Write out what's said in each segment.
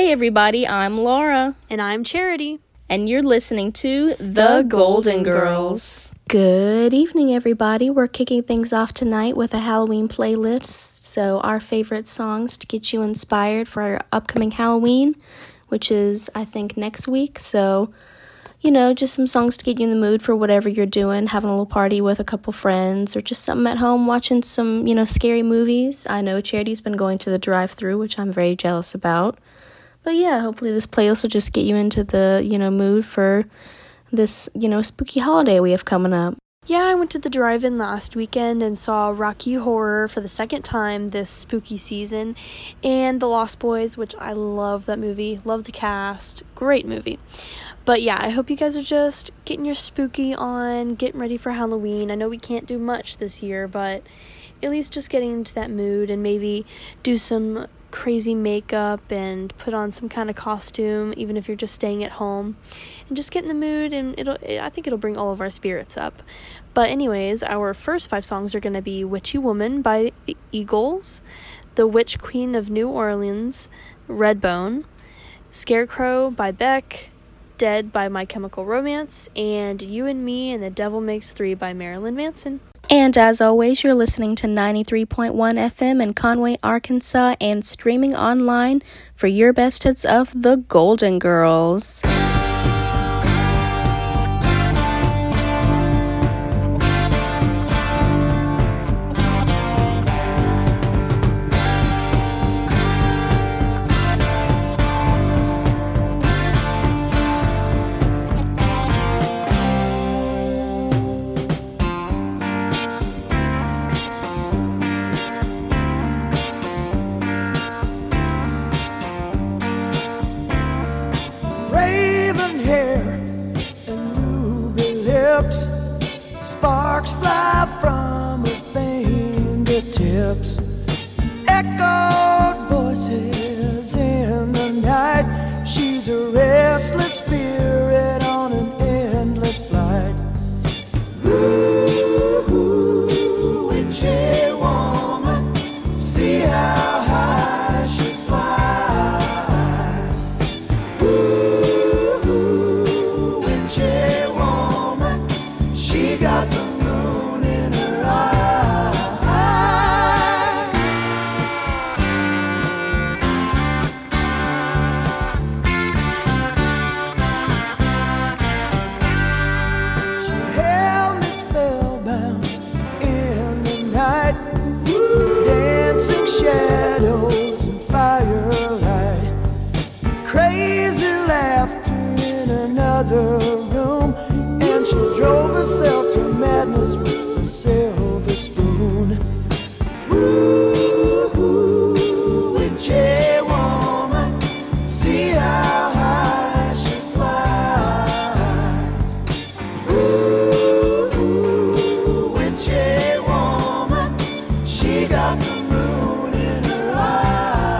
Hey everybody, I'm Laura. And I'm Charity. And you're listening to The Golden Girls. Good evening, everybody. We're kicking things off tonight with a Halloween playlist. So our favorite songs to get you inspired for our upcoming Halloween, which is, I think, next week. So, just some songs to get you in the mood for whatever you're doing, having a little party with a couple friends, or just something at home, watching some, scary movies. I know Charity's been going to the drive-thru, which I'm very jealous about. But yeah, hopefully this playlist will just get you into the, mood for this, spooky holiday we have coming up. Yeah, I went to the drive-in last weekend and saw Rocky Horror for the second time this spooky season, and The Lost Boys, which I love that movie, love the cast, great movie. But yeah, I hope you guys are just getting your spooky on, getting ready for Halloween. I know we can't do much this year, but at least just getting into that mood and maybe do some crazy makeup and put on some kind of costume, even if you're just staying at home, and just get in the mood, and I think it'll bring all of our spirits up. But anyways, our first 5 songs are going to be Witchy Woman by the Eagles, The Witch Queen of New Orleans, Redbone, Scarecrow by Beck, Dead by My Chemical Romance, and You and Me and the Devil Makes 3 by Marilyn Manson. And as always, you're listening to 93.1 FM in Conway, Arkansas, and streaming online for your best hits of the Golden Girls. Sparks fly from her fingertips, echoed voices in the night. She's a restless spirit on an endless flight. Ooh, witchy woman, see how high she flies. Ooh, witchy woman, she got the moon in her eye. She held me spellbound in the night, dancing shadows and firelight, crazy laughter in another room, and she drove herself to madness with a silver spoon. Ooh, witchy woman, see how high she flies. Ooh, witchy woman, she got the moon in her eye.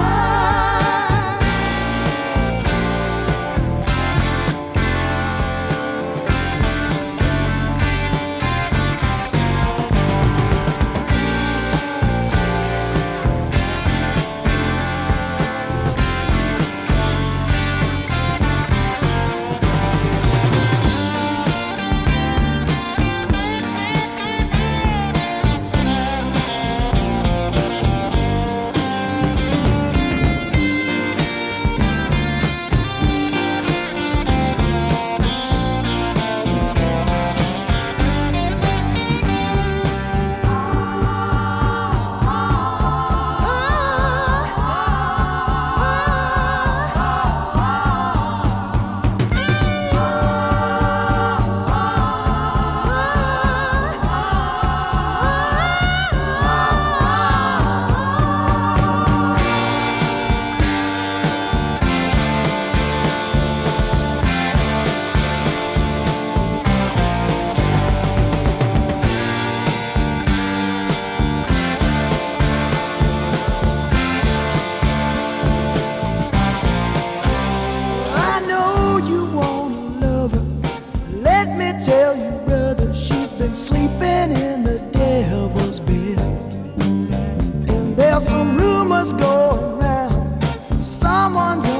sleeping in the devil's bed. And there's some rumors going around, someone's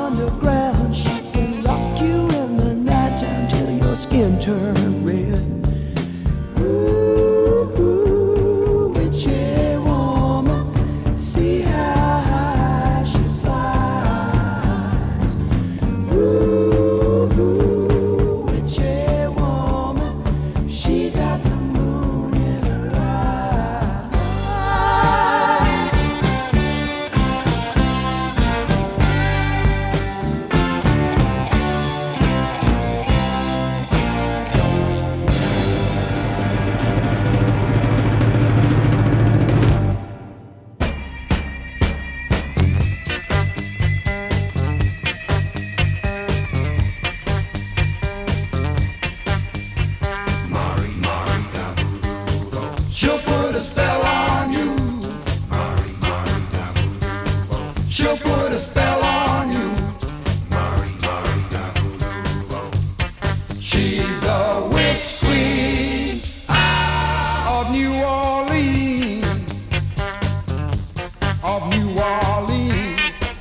She'll put a spell on you. She'll put a spell on you. She's the witch queen of New Orleans, of New Orleans.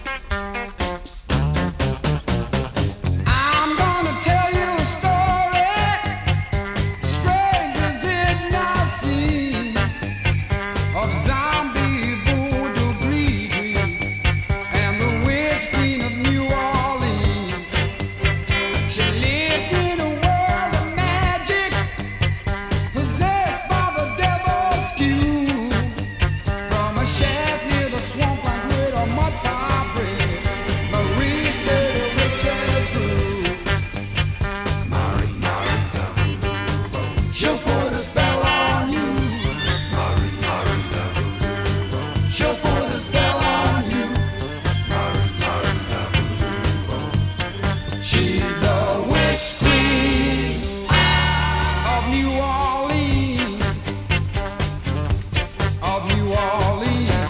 I'm gonna tell you a story, strangers did not see, of zombie voodoo Greek and the witch queen of New Orleans. She lived in a world of magic, possessed by the devil's skew. From a shack near the swampland with a mud pie bread, Marie stayed a rich as blue. She'll put a spell on you. She'll put a spell on you. She's the witch queen of New Orleans, of New Orleans.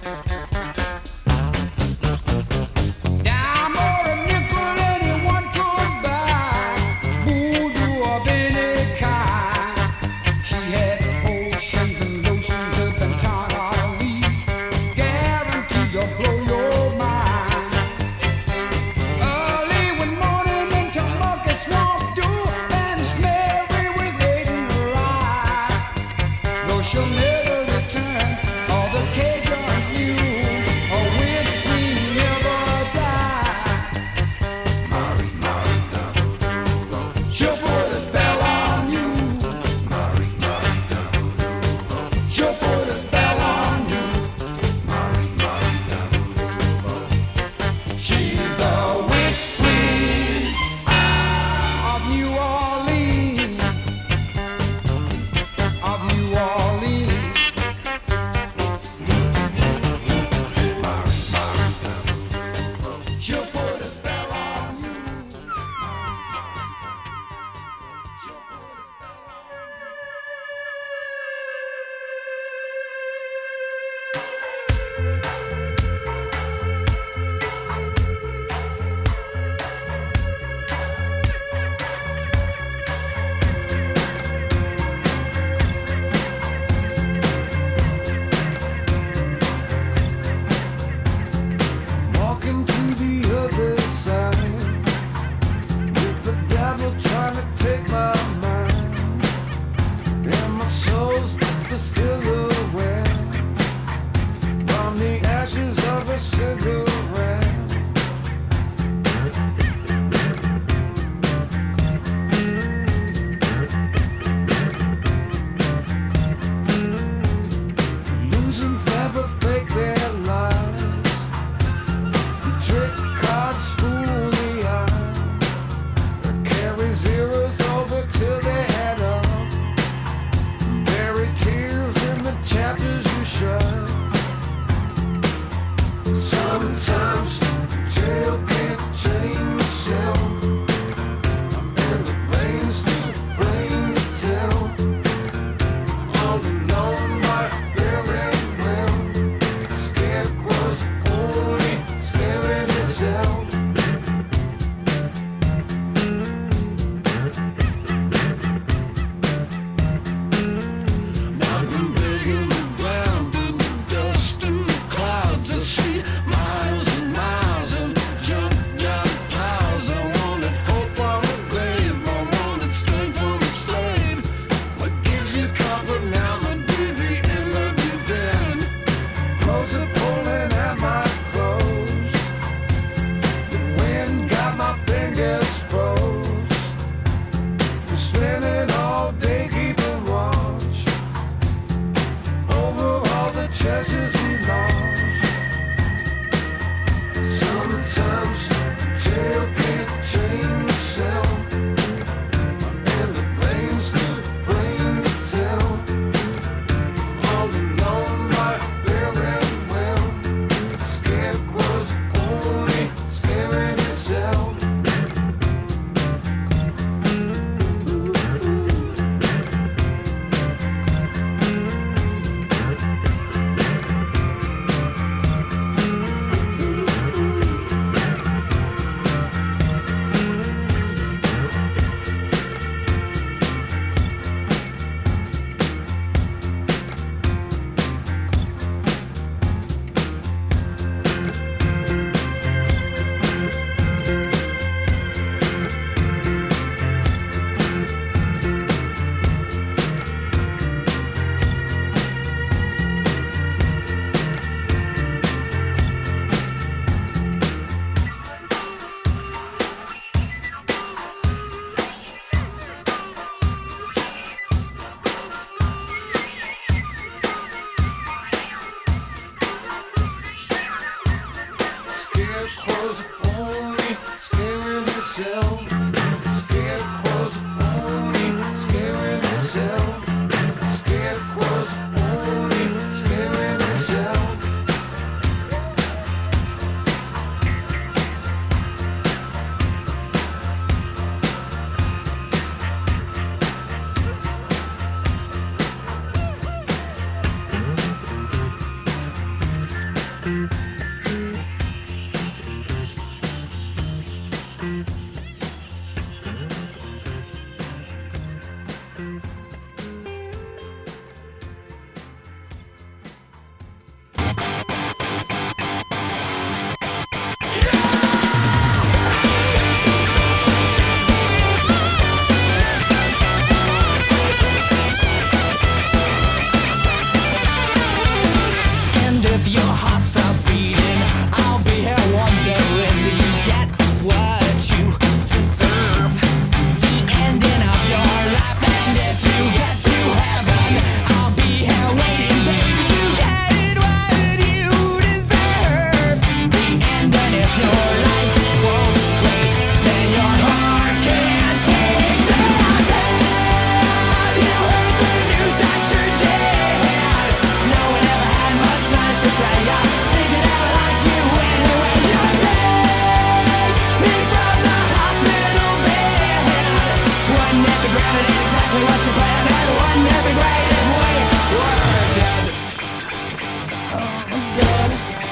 Dime or a nickel anyone could buy, voodoo of any kind. She had potions and lotions of entirely guaranteed to blow your mind. Early one morning into Mucky Swamp Dew, vanished Mary with hate in her eye. Though she'll never return, all the Cajuns knew a witch queen never died. She'll put a spell on you. She'll put a spell on you. She's the witch queen of New Orleans, of New Orleans. And wouldn't it be great if we were dead? Dead.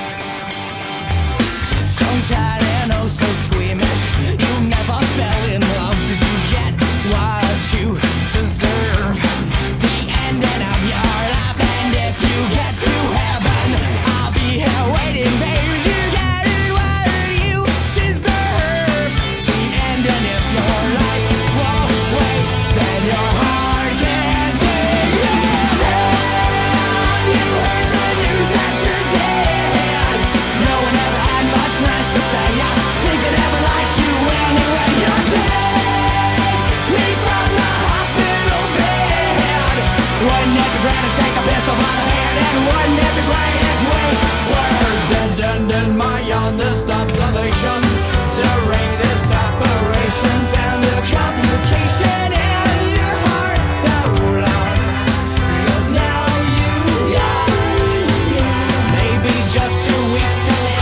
Tongue-tied and oh so squeamish. You never fell in love. Did you get what you deserve? The ending of your life. And if you get to heaven, I'll be here waiting, baby. You get what you deserve. The ending if your life won't wait, then your heart can take it down. You heard the news that you're dead. No one ever had much nice to say. I think I never liked you anyway. You're dead. Me from the hospital bed. Wouldn't it be great to take a pistol by the hand? And wouldn't it be great if we were dead? And in my honest observation, during this operation, found a complication in your heart so loud. 'Cause now you've got maybe just 2 weeks to live.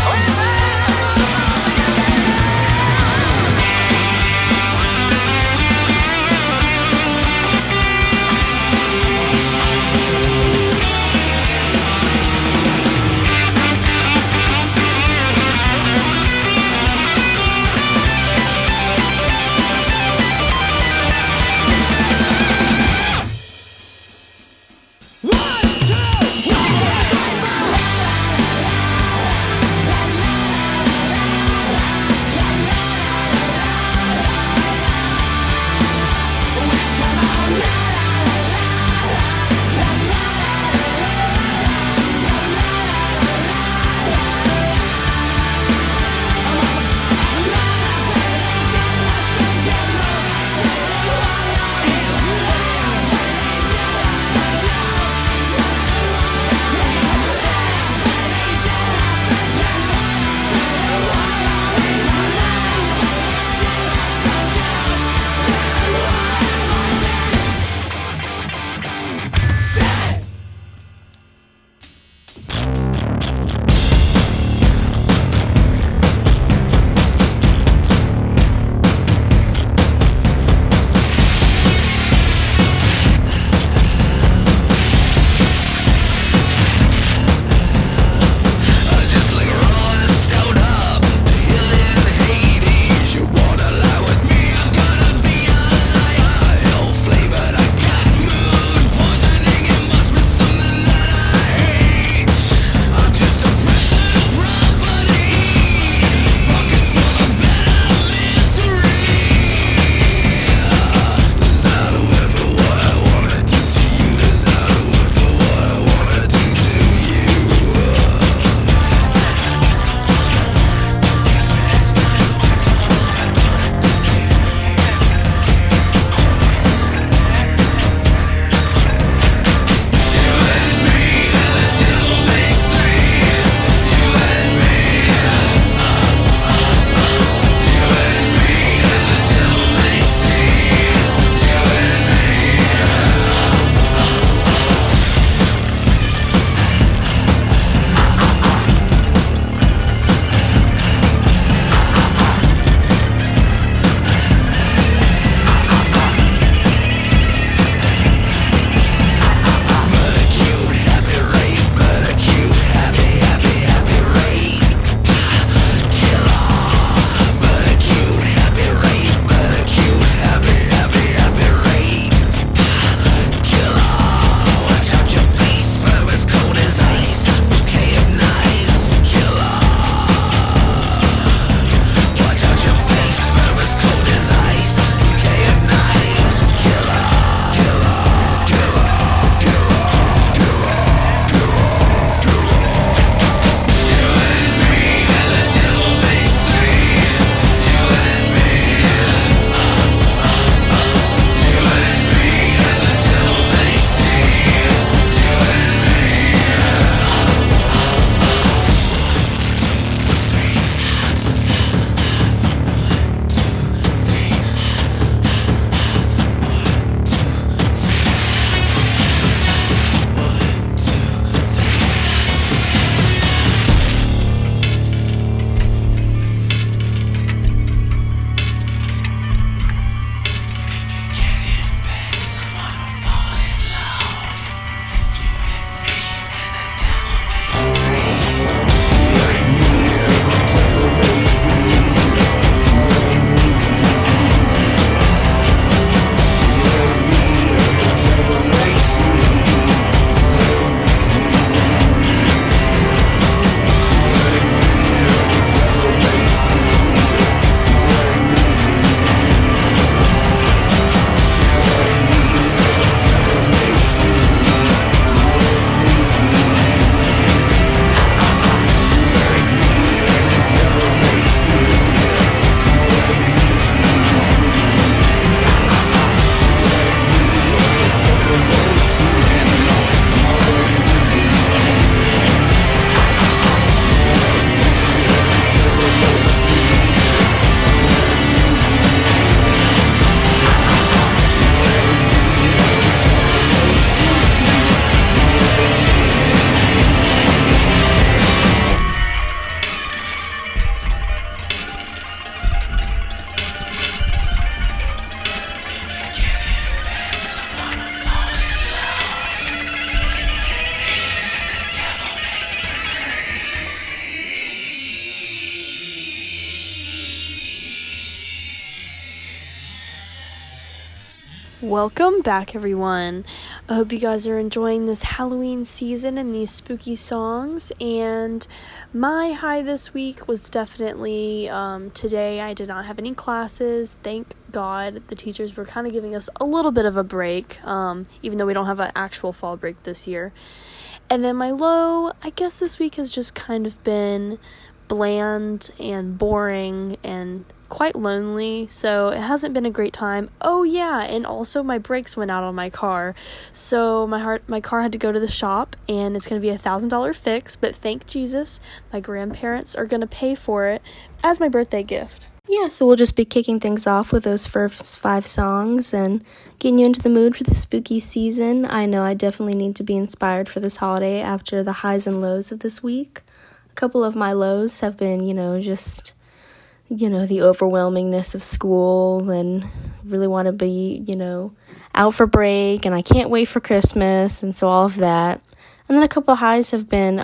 Welcome back, everyone. I hope you guys are enjoying this Halloween season and these spooky songs. And my high this week was definitely today. I did not have any classes. Thank God. The teachers were kind of giving us a little bit of a break, even though we don't have an actual fall break this year. And then my low, I guess this week has just kind of been bland and boring and quite lonely, so it hasn't been a great time. Oh yeah, and also my brakes went out on my car, so my car had to go to the shop, and it's going to be $1,000 fix, but thank Jesus, my grandparents are going to pay for it as my birthday gift. Yeah, so we'll just be kicking things off with those first 5 songs and getting you into the mood for the spooky season. I know I definitely need to be inspired for this holiday after the highs and lows of this week. A couple of my lows have been, just the overwhelmingness of school and really want to be, out for break, and I can't wait for Christmas, and so all of that. And then a couple of highs have been,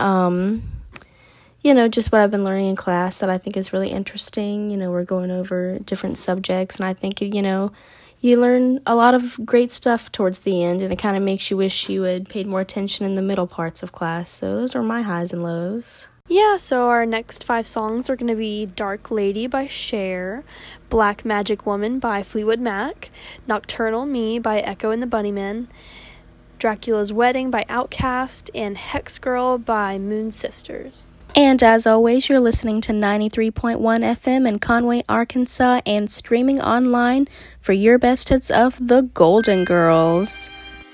just what I've been learning in class that I think is really interesting. We're going over different subjects, and I think, you learn a lot of great stuff towards the end, and it kind of makes you wish you had paid more attention in the middle parts of class. So those are my highs and lows. Yeah, so our next 5 songs are going to be Dark Lady by Cher, Black Magic Woman by Fleetwood Mac, Nocturnal Me by Echo and the Bunnymen, Dracula's Wedding by Outkast, and Hex Girl by Moon Sisters. And as always, you're listening to 93.1 FM in Conway, Arkansas, and streaming online for your best hits of the Golden Girls.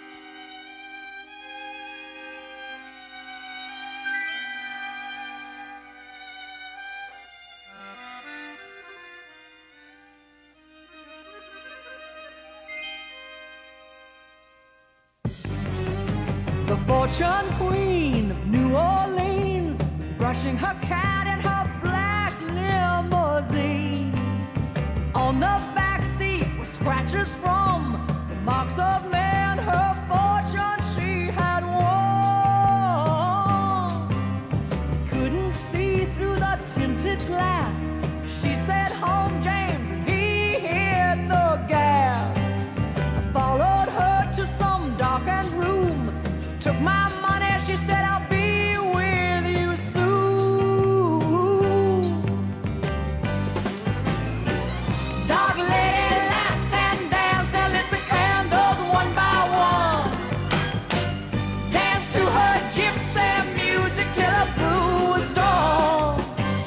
The fortune queen of New Orleans was brushing her cat in her black limousine. On the back seat were scratches from the marks of men, her fortune she had won. Couldn't see through the tinted glass. She said, "Home, James," and he hit the gas. I followed her to some darkened room. Took my money, she said, "I'll be with you soon." Dark lady laughed and danced and lit the candles one by one. Danced to her gypsy music till the blue was dawn.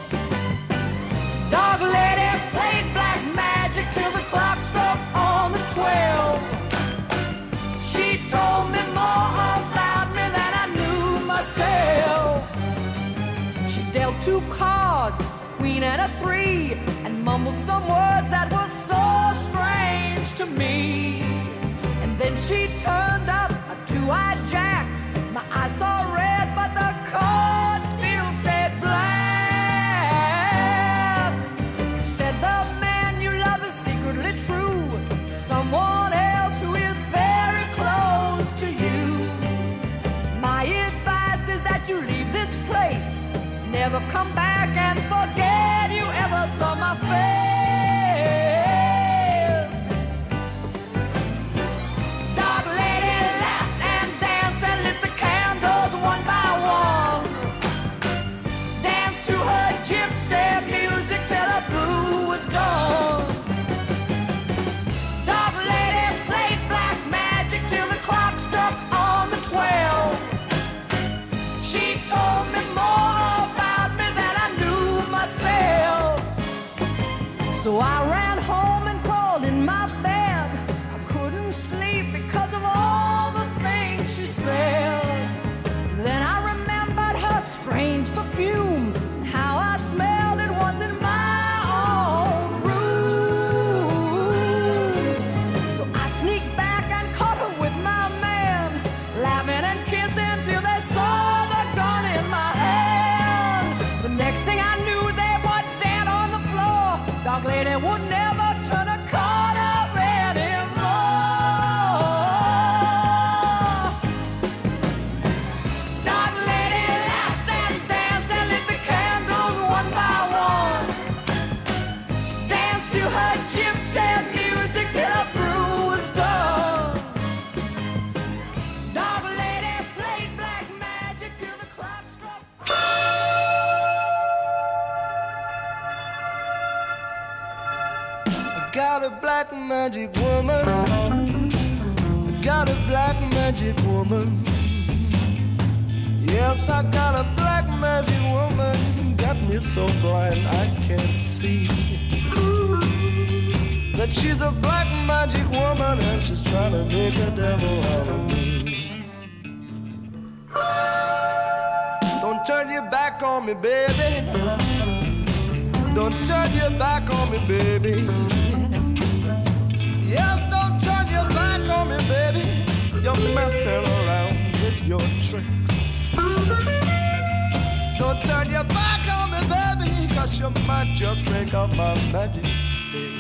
Dark lady played black magic till the clock struck on the 12. She told me more She dealt 2 cards, queen and a 3, and mumbled some words that were so strange to me. And then she turned up a 2-eyed jack. My eyes saw red, but the card still stayed black. She said, "The man you love is secretly true to someone else who is very close to you. My advice is that you leave this place, never come back and forget you ever saw my face." Dark lady laughed and danced and lit the candles one by one. Danced to her gypsy music till the blue was done. Dark lady played black magic till the clock struck on the 12. She told me more about me than I knew myself. So black magic woman. Got a black magic woman. Yes, I got a black magic woman. Got me so blind I can't see that she's a black magic woman and she's trying to make a devil out of me. Don't turn your back on me, baby. Don't turn your back on me, baby. Yes, don't turn your back on me, baby. You're messing around with your tricks. Don't turn your back on me, baby, 'cause you might just break up my magic stick.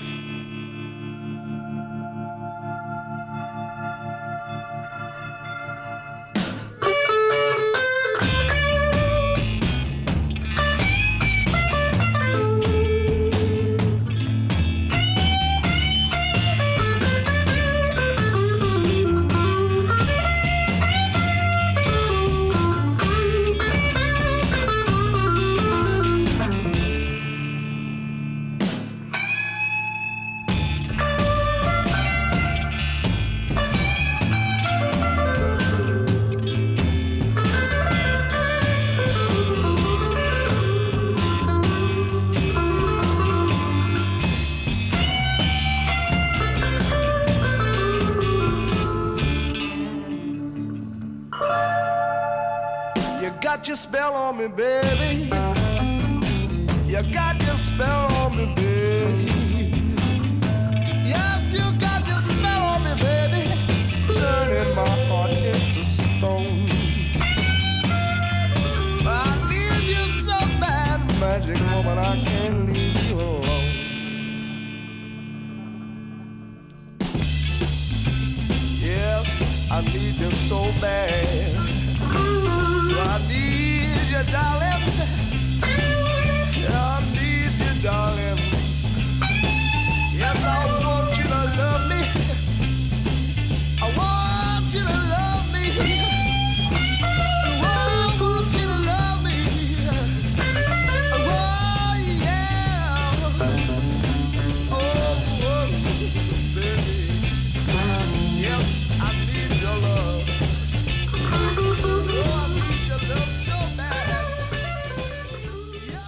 Got your spell on me, baby. You got your spell on me, baby. Yes, you got your spell on me, baby. Turning my heart into stone. I need you so bad, magic woman, I can't leave you alone. Yes, I need you so bad. I need you, darling. Yeah, I need you, darling. Yes, I want you to love me. I want you to love me. I want you to love me. Oh, yeah. Oh, baby. Yes, I need your love. Oh, I need your love so bad. Yeah.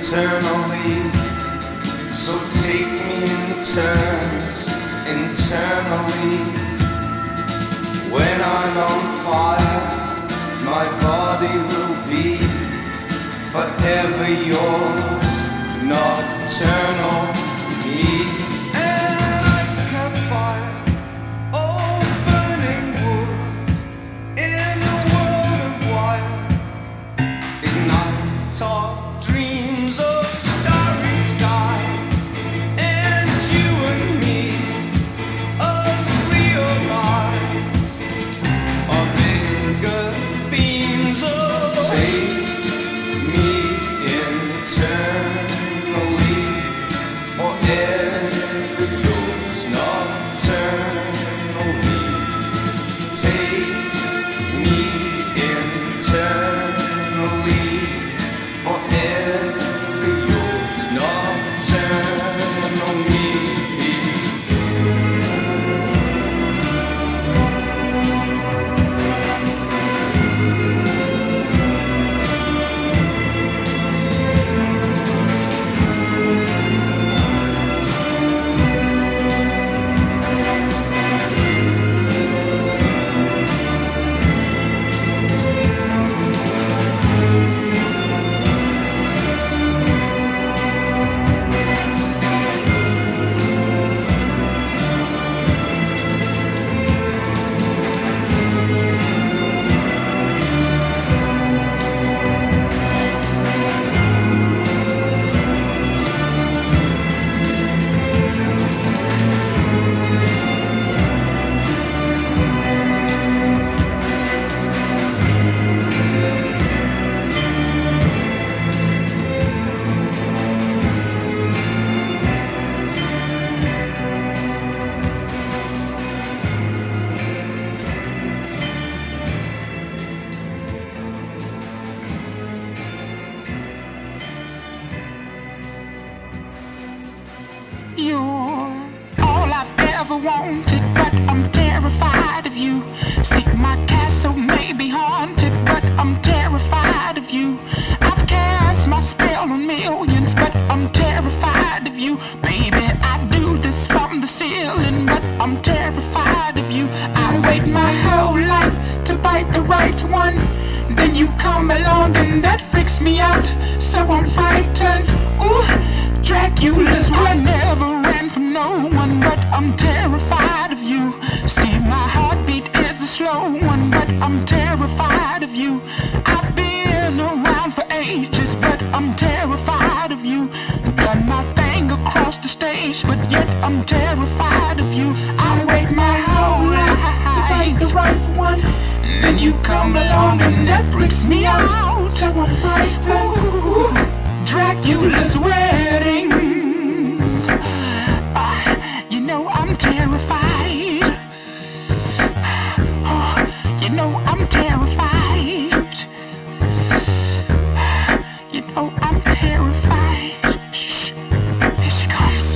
eternally. So take me in turns internally. When I'm on fire, my body will be forever yours, nocturnal me. An ice cap fire, oh burning wood, in a world of wire. Ignite our dreams of starry skies, and you and me, us realize our bigger themes of take me eternally, forever yours, nocturnally. Take me eternally, forever yours, nocturnally. You're all I've ever wanted, but I'm terrified of you. See, my castle may be haunted, but I'm terrified of you. I've cast my spell on millions, but I'm terrified of you. Baby, I do this from the ceiling, but I'm terrified of you. I wait my whole life to bite the right one. Then you come along and that freaks me out, so I'm frightened. Ooh, Dracula's I never ran from no one, but I'm terrified of you. See, my heartbeat is a slow one, but I'm terrified of you. I've been around for ages, but I'm terrified of you. Done my thing across the stage, but yet I'm terrified of you. I wait my whole life to find the right one. Then you come along and that freaks me out, so I'm frightened. Ooh, Dracula's wedding. You know I'm terrified. Oh, you know I'm terrified. You know I'm terrified. Shh, here she comes.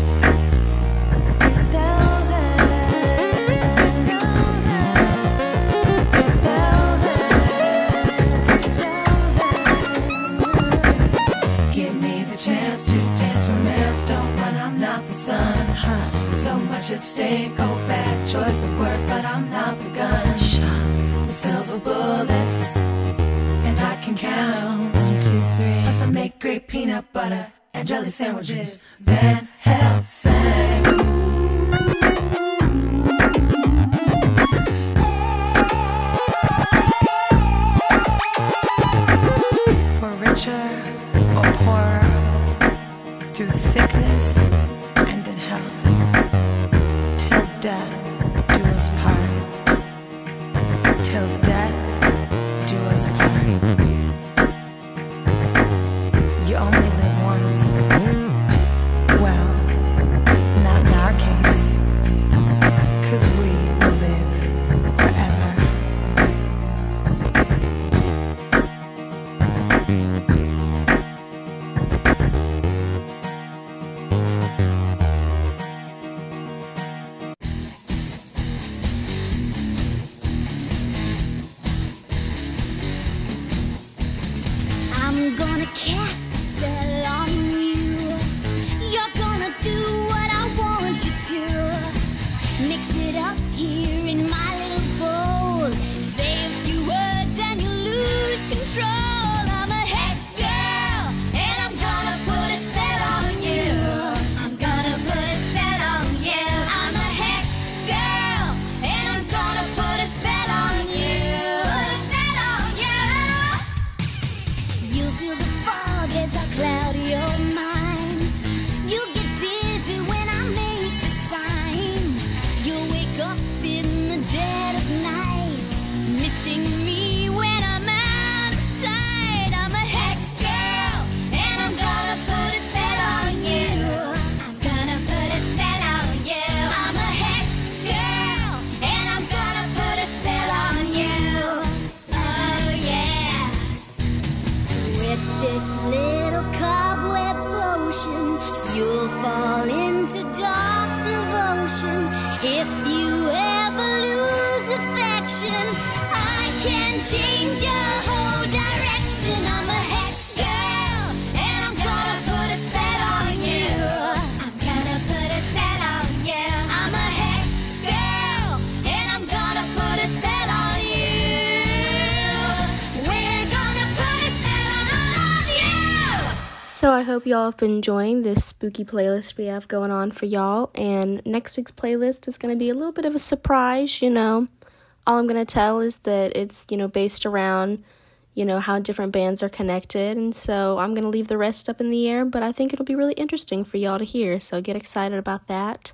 Give me the chance to dance romance. Don't run, I'm not the sun. So much at stake, go back. Choice of words, but I'm not the gun. Shot the silver bullets, and I can count 1, 2, 3. Plus I make great peanut butter and jelly sandwiches. Van Helsing. For richer or poorer, through sickness and in health, till death do us part. Till death do us part. You only live once. Well, not in our case, 'cause we will live forever. I'm gonna cast a spell on do what I want you to. Mix it up here in my little bowl. Say a few words and you lose control. I'm a hex girl, and I'm gonna put a spell on you. I'm gonna put a spell on you. I'm a hex girl, and I'm gonna put a spell on you. Put a spell on you. You'll feel the fog as I cloud your mind. You'll get dizzy when I make the sign. You'll wake up in the dead of night, missing me when I'm out of sight. I'm a hex girl, and I'm gonna put a spell on you. I'm gonna put a spell on you. I'm a hex girl, and I'm gonna put a spell on you. Oh yeah. With this little cobweb potion, you'll fall into dark devotion. If you ever lose affection, I can change your whole direction. I'm a hex girl, and I'm gonna put a spell on you. I'm gonna put a spell on you. I'm a hex girl, and I'm gonna put a spell on you. We're gonna put a spell on all of you. So I hope y'all have been enjoying this spooky playlist we have going on for y'all. And next week's playlist is going to be a little bit of a surprise, All I'm going to tell is that it's, based around, how different bands are connected. And so I'm going to leave the rest up in the air, but I think it'll be really interesting for y'all to hear. So get excited about that.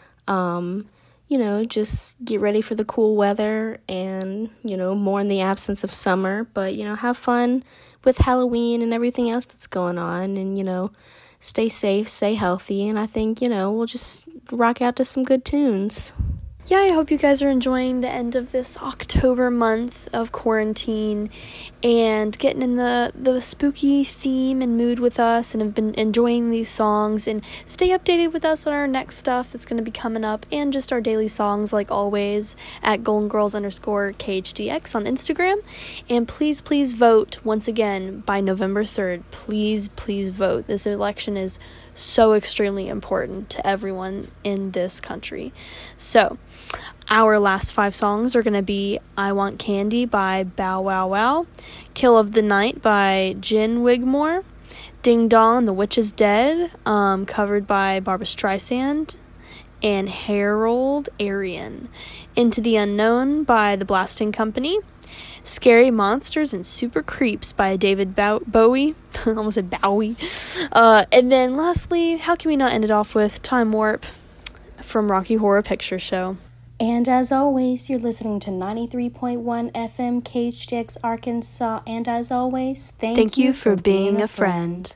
Just get ready for the cool weather and, more in the absence of summer. But, have fun with Halloween and everything else that's going on. And, stay safe, stay healthy. And I think, we'll just rock out to some good tunes. Yeah, I hope you guys are enjoying the end of this October month of quarantine and getting in the spooky theme and mood with us and have been enjoying these songs. And stay updated with us on our next stuff that's going to be coming up and just our daily songs like always at GoldenGirls_KHDX on Instagram. And please vote once again by November 3rd. Please vote. This election is so extremely important to everyone in this country. So, our last 5 songs are going to be I Want Candy by Bow Wow Wow, Kill of the Night by Jen Wigmore, Ding Dong, The Witch is Dead, covered by Barbra Streisand, and Harold Aryan, Into the Unknown by The Blasting Company, Scary Monsters and Super Creeps by David Bowie. I almost said Bowie. And then lastly, how can we not end it off with Time Warp from Rocky Horror Picture Show. And as always, you're listening to 93.1 FM KHDX Arkansas. And as always, thank you for being a friend.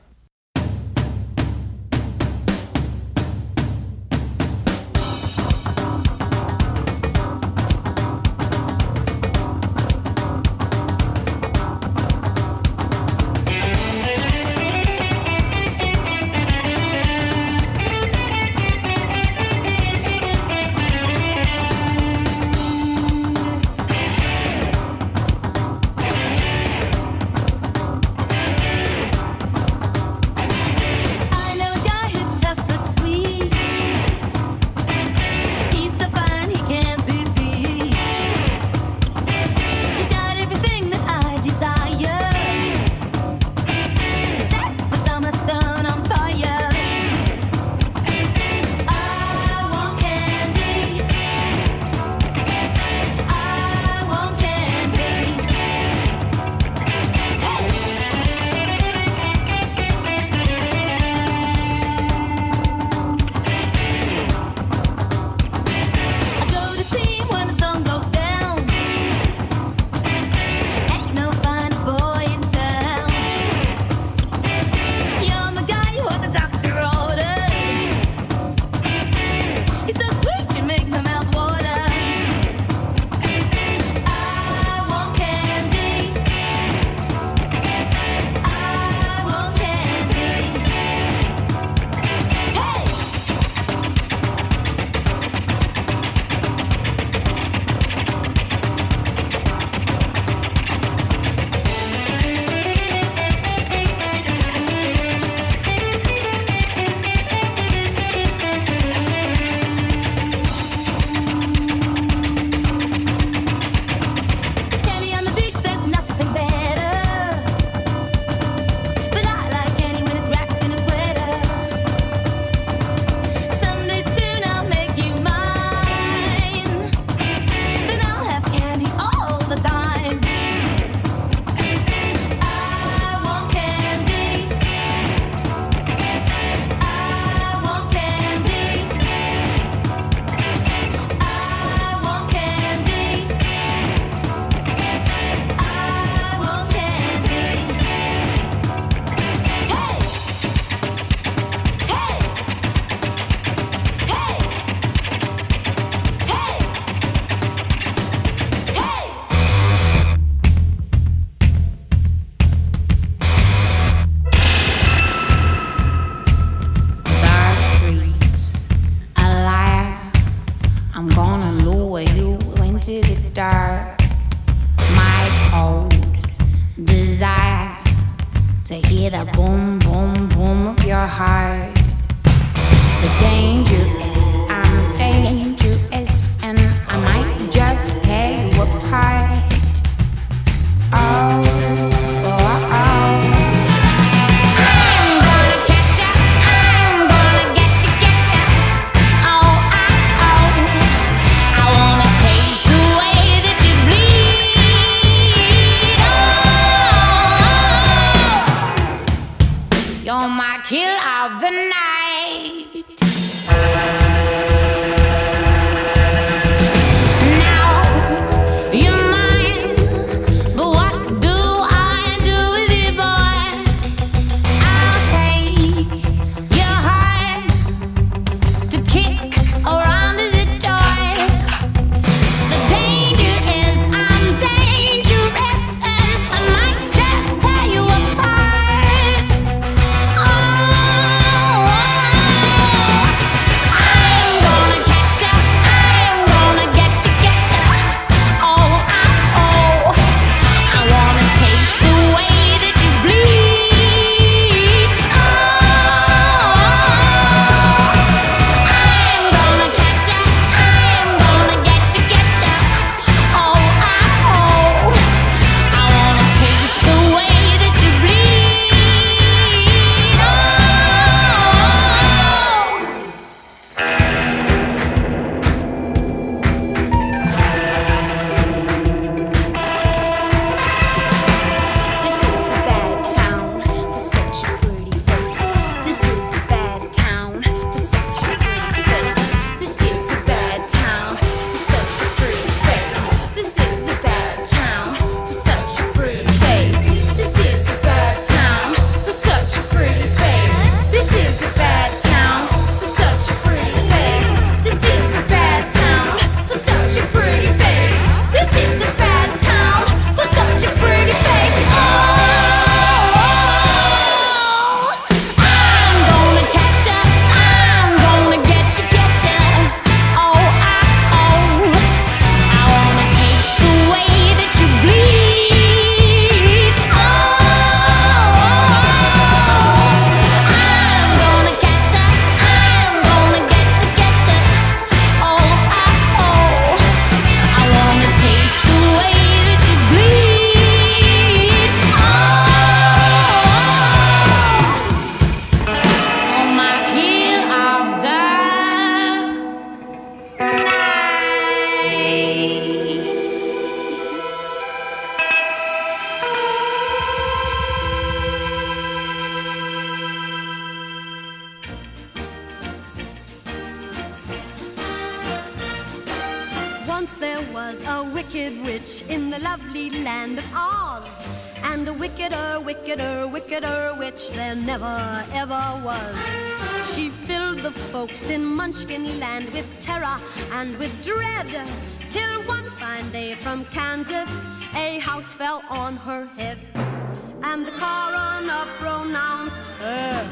Once there was a wicked witch in the lovely land of Oz, and a wickeder, wickeder, wickeder witch there never ever was. She filled the folks in Munchkin land with terror and with dread, till one fine day from Kansas a house fell on her head, and the coroner pronounced her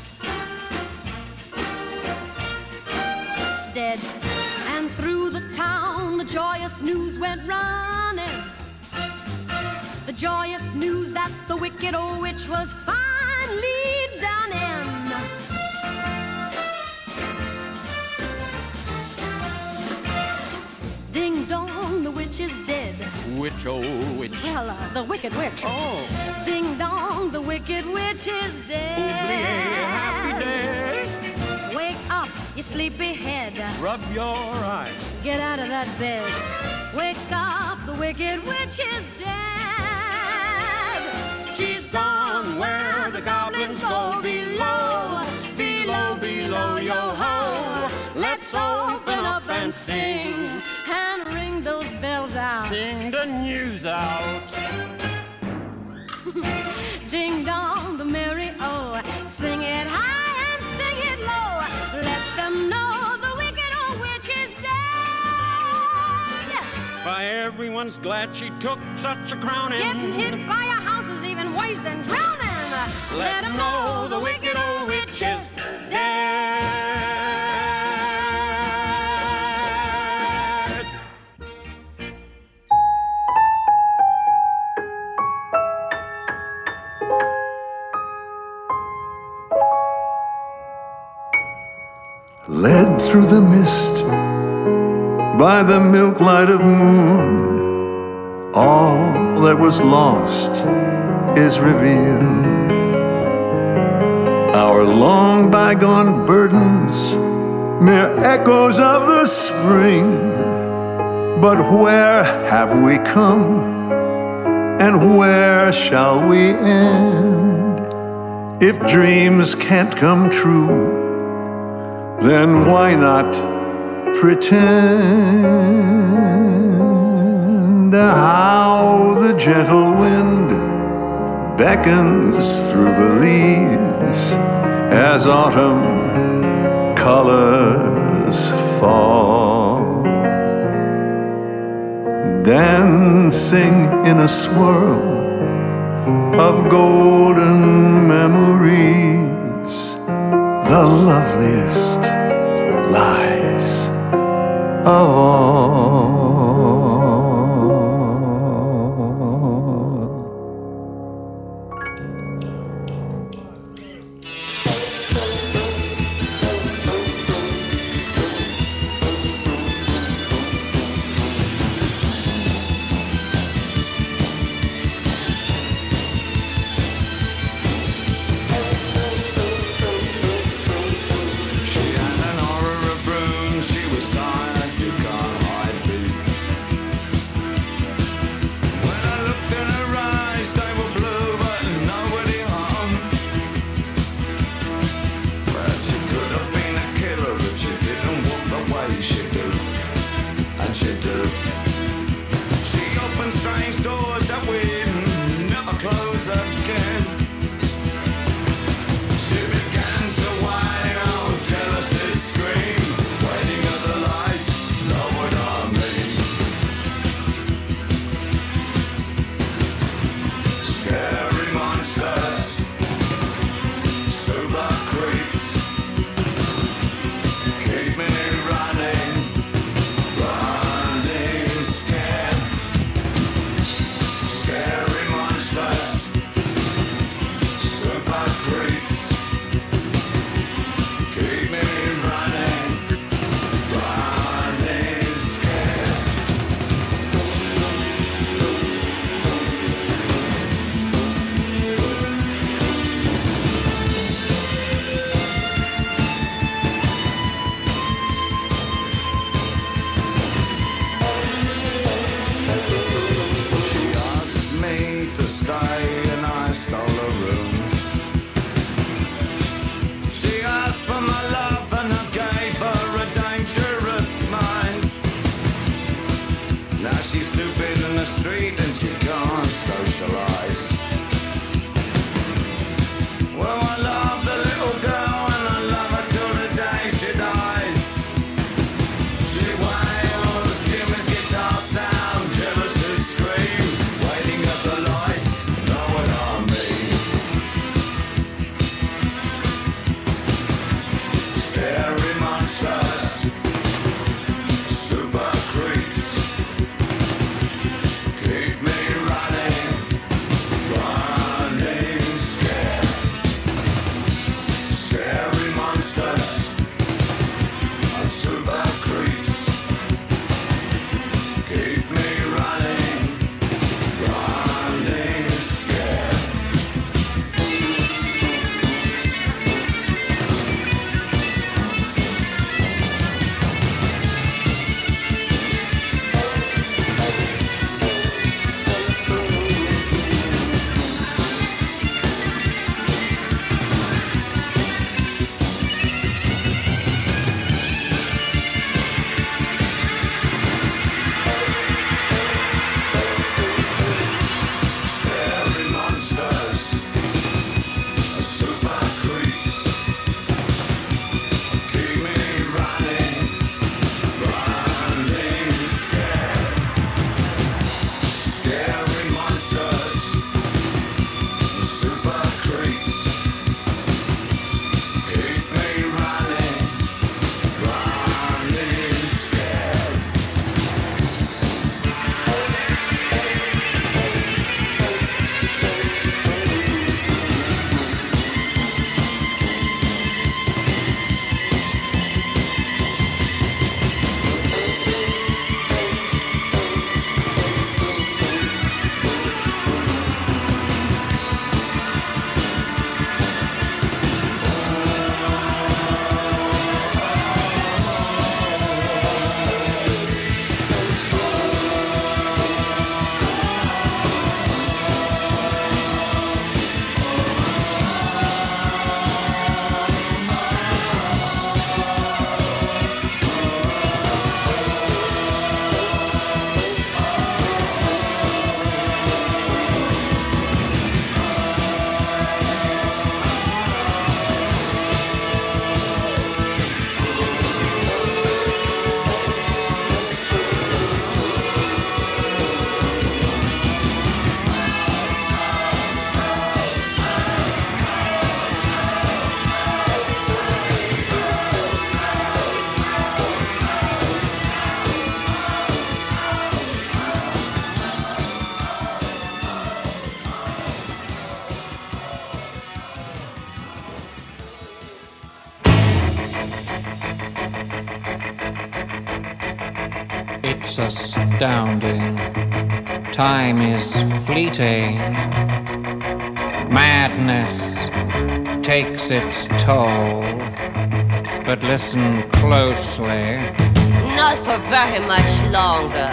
dead. And through the town the joyous news went running, the joyous news that the wicked old witch was finally done in. Ding dong, the witch is dead. Which old witch? Well, the wicked witch. Oh. Ding dong, the wicked witch is dead. Oubliez, happy day. Wake up, you sleepy head. Rub your eyes. Get out of that bed. Wake up, the wicked witch is dead. She's gone where the goblins go below, below, below, yo-ho. Let's open up and sing and ring those bells out. Sing the news out. Ding dong, the merry oh, sing it high and sing it low. Let them know the wicked old witch is dead. Why, everyone's glad she took such a crowning. Getting hit by a house is even worse than drowning. Let them know the wicked old witch is dead. Led through the mist by the milk light of moon, all that was lost is revealed. Our long bygone burdens, mere echoes of the spring. But where have we come, and where shall we end? If dreams can't come true, then why not pretend? How the gentle wind beckons through the leaves as autumn colors fall, dancing in a swirl of golden memories, the loveliest lies of all. She had an aura of broom, she was tired, you can't hide she's stupid in the street and she can't socialize. Well, I love the little girl and I love her till the day she dies. She wails, Jimmy's guitar sound, Genesis scream, waiting at the lights, know what I mean. Scary monsters, super creeps, keep me running, running scared. Scary monsters and super creeps, keep me running, running scared. Scary monsters, super creeps, keep me running, running scared. Scary monsters, super creeps, keep me running, running scared. It's astounding. Time is fleeting. Madness takes its toll. But listen closely. Not for very much longer.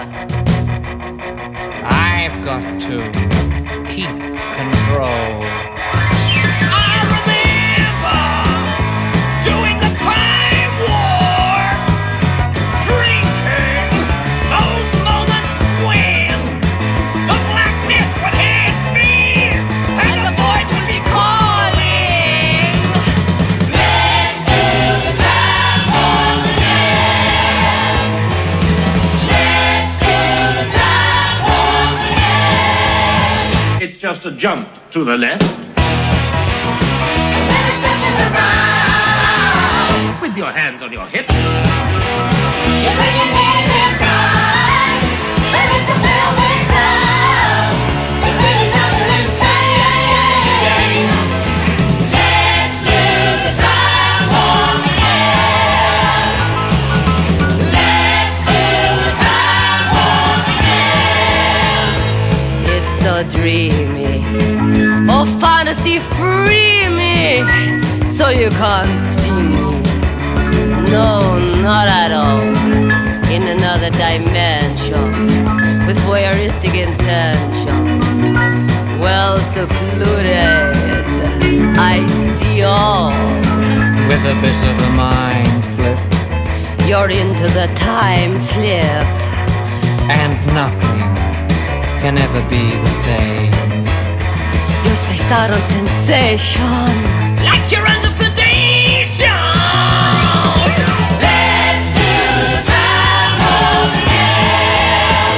I've got to keep control. I remember doing the time war, drinking those moments when the blackness would hit me and the void would be calling. Let's do the time war again. Let's do the time war again. It's just a jump to the left. And then a step to the right. With your hands on your hips. You bring your knees in tight. There is the velvet crust. It really does you insane. Let's do the time war again. Let's do the time war again. It's so dreamy. Oh, fantasy, free me, so you can't see me. No, not at all. In another dimension, with voyeuristic intention. Well secluded, I see all. With a bit of a mind flip. You're into the time slip. and nothing can ever be the same. You're spaced out on sensation, like you're under sedation. Let's do time warp again.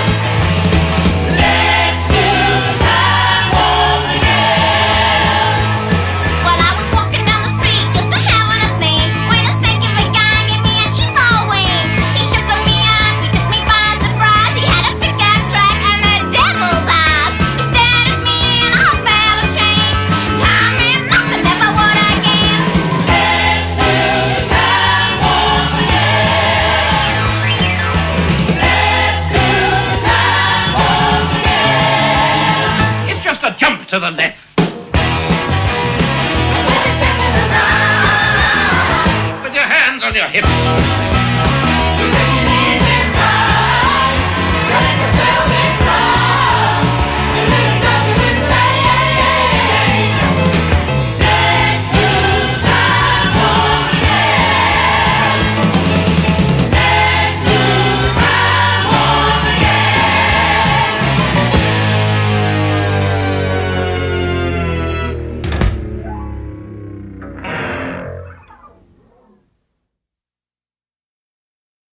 Let's do the time warp again. Well, I was walking down the street just a having a thing when a snake of a guy gave me an evil wink. He shook me up, he took me by surprise. He had a pickup truck and the devil's eyes. He stared at me and I felt a change. Time and nothing ever would again. Let's do the time warp again. Let's do the time warp again. It's just a jump to the left. With your hands on your hips.